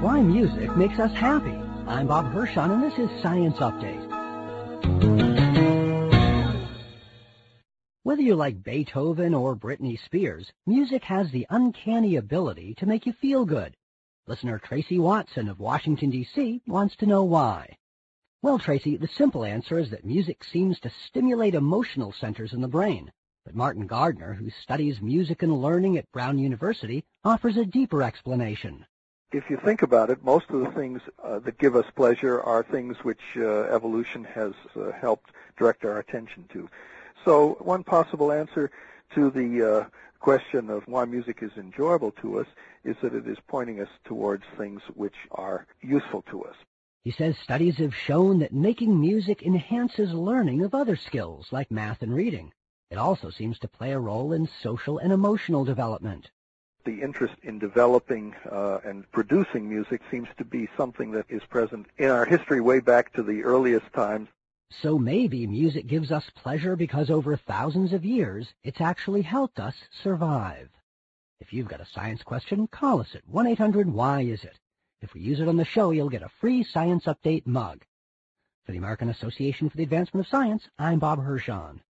why music makes us happy. I'm Bob Hirschon, and this is Science Update. Whether you like Beethoven or Britney Spears, music has the uncanny ability to make you feel good. Listener Tracy Watson of Washington, D.C. wants to know why. Well, Tracy, the simple answer is that music seems to stimulate emotional centers in the brain. But Martin Gardner, who studies music and learning at Brown University, offers a deeper explanation. If you think about it, most of the things that give us pleasure are things which evolution has helped direct our attention to. So one possible answer to the question of why music is enjoyable to us is that it is pointing us towards things which are useful to us. He says studies have shown that making music enhances learning of other skills like math and reading. It also seems to play a role in social and emotional development. The interest in developing and producing music seems to be something that is present in our history way back to the earliest times. So maybe music gives us pleasure because over thousands of years, it's actually helped us survive. If you've got a science question, call us at 1-800-WHY-IS-IT. If we use it on the show, you'll get a free Science Update mug. For the American Association for the Advancement of Science, I'm Bob Hirschon.